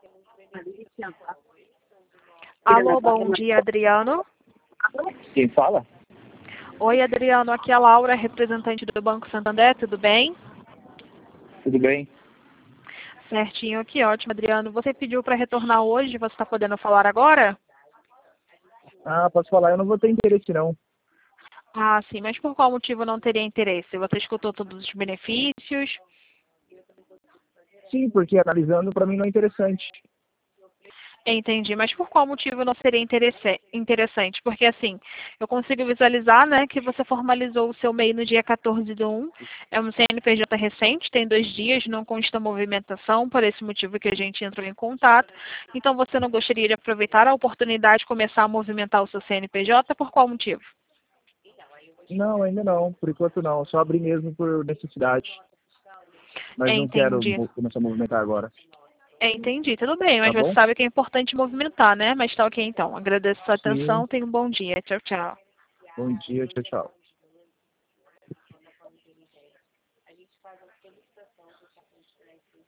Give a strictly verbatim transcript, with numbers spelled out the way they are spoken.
Alô, bom dia, Adriano. Quem fala? Oi, Adriano, aqui é a Laura, representante do Banco Santander, tudo bem? Tudo bem? Certinho aqui, ótimo, Adriano. Você pediu para retornar hoje, você está podendo falar agora? Ah, posso falar, eu não vou ter interesse não. Ah, sim, mas por qual motivo não teria interesse? Você escutou todos os benefícios? Sim, porque analisando para mim não é interessante. Entendi, mas por qual motivo não seria interesse- interessante? Porque assim, eu consigo visualizar, né, que você formalizou o seu M E I no dia quatorze do um, é um C N P J recente, tem dois dias, não consta movimentação, por esse motivo que a gente entrou em contato. Então você não gostaria de aproveitar a oportunidade de começar a movimentar o seu C N P J? Por qual motivo? Não, ainda não, por enquanto não, só abri mesmo por necessidade. Mas não quero Entendi. mo- começar a movimentar agora, Entendi, tudo bem, tá mas você bom? sabe que é importante movimentar, né? Mas tá ok então. Agradeço a sua Sim, atenção, tenha um bom dia. Tchau, tchau. bom dia, tchau, tchau.